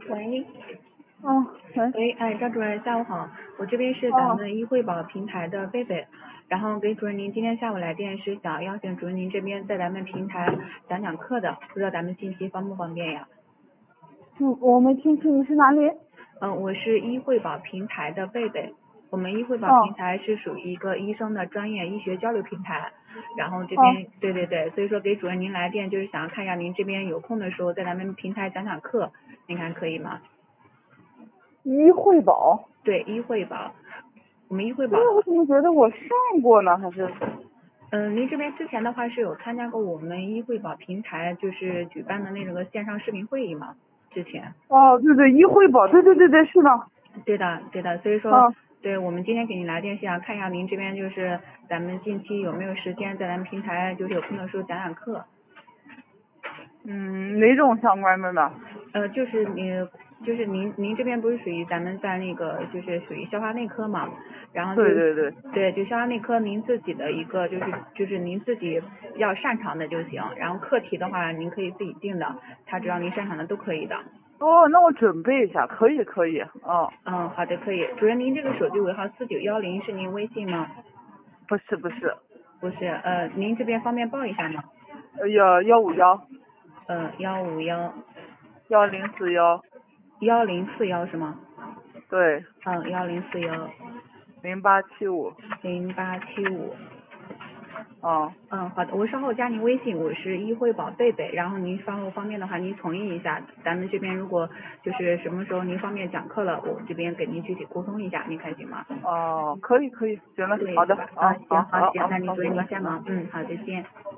喂， 嗯，喂， 喂，哎，赵主任，下午好，我这边是咱哦， 们医惠保平台的贝贝，然后给主任您今天下午来电是想邀请主任您这边在咱们平台讲讲课的，不知道咱们信息方不方便呀？ 我没听清你是哪里？ 我是医惠保平台的贝贝，我们医惠保平哦， 台是属于一个医生的专业医学交流平台，然后这哦， 边对，所以说给主任您来电就是想要看一下您这边有空的时候在咱们平台讲讲课，您看可以吗？ 医惠保， 对，医惠保，我们医惠保。 我怎么觉得我上过呢？还是？ 您这边之前的话是有参加过我们医惠保平台就是举办的那个线上视频会议吗？之前。 哦，对对，医惠保，对，是的。 对的，所以说， 哦， 对我们今天给您来电是想看一下您这边就是咱们近期有没有时间在咱们平台就是有空的时候讲讲课。 哪种相关的呢？ 就是您这边不是属于咱们在那个就是属于消化内科嘛，然后对对对。 对，就消化内科您自己的一个就是您自己比较擅长的就行，然后课题的话您可以自己定的，他只要您擅长的都可以的。 哦，那我准备一下，可以。哦， 好的，可以。主任，您这个手机尾号4910是您微信吗？ 不是， 不是，您这边方便报一下吗 151。 151 1041。 1041是吗？ 对。 1041 0875。 0875。 哦， 好的，我稍后加您微信，我是医惠保贝贝，然后您稍后方便的话，您同意一下，咱们这边如果就是什么时候您方便讲课了，我这边给您具体沟通一下，您看行吗？ 哦，可以，行了， 对， 好的， 是吧？ 好， 行， 好， 那您主任您拜拜。 先忙，好，再见。